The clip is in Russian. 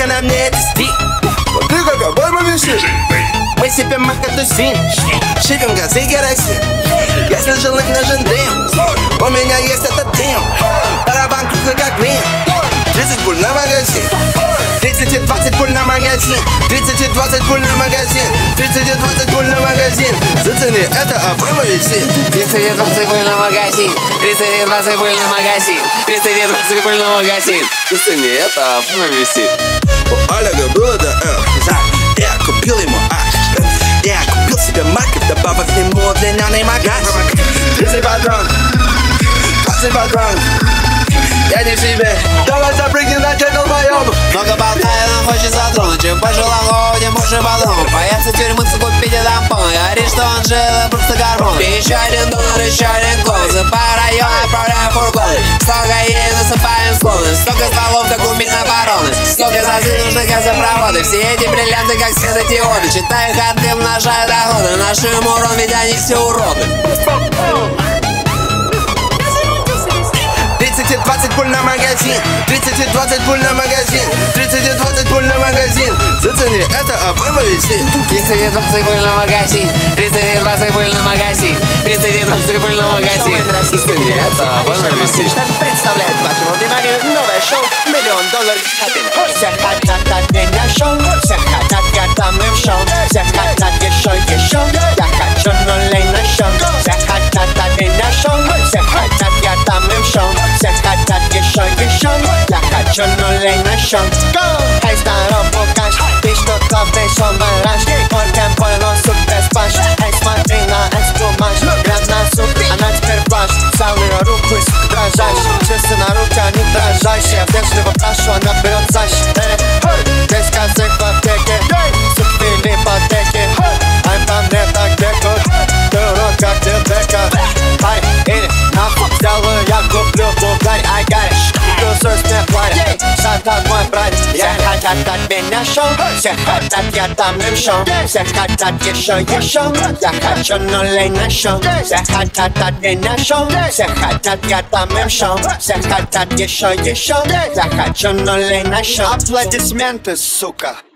только на мне это стик. Ты как обойма висишь. Мы сипем макатусин, шипим газы и керосин. Я слышал их на жендым. У меня есть этот дым. Барабан круглый как блин. 30 пуль на магазин. 30 и 20 пуль на магазин. 30 и 20 пуль на магазин. 30 и 20 пуль на магазин. Зацени, это обойма висит. 30 и 20 пуль на магазин. 30 и 20 пуль на магазин. 30 и 20 пуль на магазин. Зацени, это обойма висит. У Олега было до я купил ему аж. Я купил себе маркет, добавив ему длинный магаз. 30 патрон, 20 патрон. Я не в себе. Давай запрыгнем на чек долбоёб. Много болтает, он хочет затронуть. Чем больше лагов, тем больше подумал. Боятся тюрьмы, купить и тампон. Говорит, что он жил, просто гормон. Еще один доллар, еще один гол. По району отправляю фургоны. Столько едет, насыпаем склоны. Столько стволов, как у Минобороны. Столько зазы нужны газопроводы. Все эти бриллианты, как светодиоды. Читаю харты, умножаю доходы. Нашим урон, ведь они все уроды. 30 и 20 пуль на магазин. 30 и 20 пуль на магазин. 30 и 20 пуль на магазин. Зацени, это обойма висит. 30 и 20 пуль на магазин. 30 и 20 пуль на магазин. 30 и 20 пуль на магазин. Зацени, это обойма висит. Штат представляет вашему вниманию новое шоу $1 000 000 хатин. Всех хотят от меня шоу. Всех хотят, я там им шоу. Всех хотят еще. Я хочу нулей на шоу. Всех хотят от меня шоу. Всех хотят, я там им шоу. Всех хотят еще. Я хочу нулей на шоу. Эй, здоров, Лукаш. Ты что, главный шоу-бараш? Мой темпо, но супер спаш. Эй, смотри на экструмаш. Грязь на суп, она теперь плащ. Взял ее руку и сука дрожащ. Часы на руки, они дрожащие. Я вежливо прошу, она берет защит. Здесь козы в аптеке. Суки в ипотеке. Ай, по мне так декут. Ты урод, как Дебека. Ай, или нахуй сделаю, я куплю бугай. I got it. Тусуюсь, мне платят. Шатат мой брат. Все хотят от меня шоу. Все хотят, я там им шоу. Все хотят еще. Я хочу нулей на шоу. Все хотят от меня шоу. Все хотят, я там им шоу. Все хотят еще. Я хочу нулей на шоу. Аплодисменты, сука.